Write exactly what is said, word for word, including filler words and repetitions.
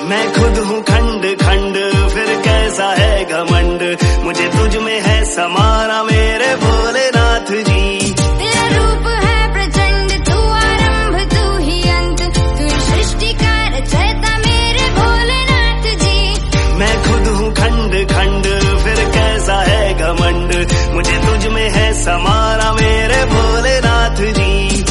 मैं खुद हूँ खंड खंड, फिर कैसा है घमंड, मुझे तुझ में है समाना मेरे भोलेनाथ जी। तेरा रूप है प्रचंड, तू आरंभ तू ही अंत, तू सृष्टि का रचयिता मेरे भोलेनाथ जी। मैं खुद हूँ खंड खंड, फिर कैसा है घमंड, मुझे तुझ में है समाना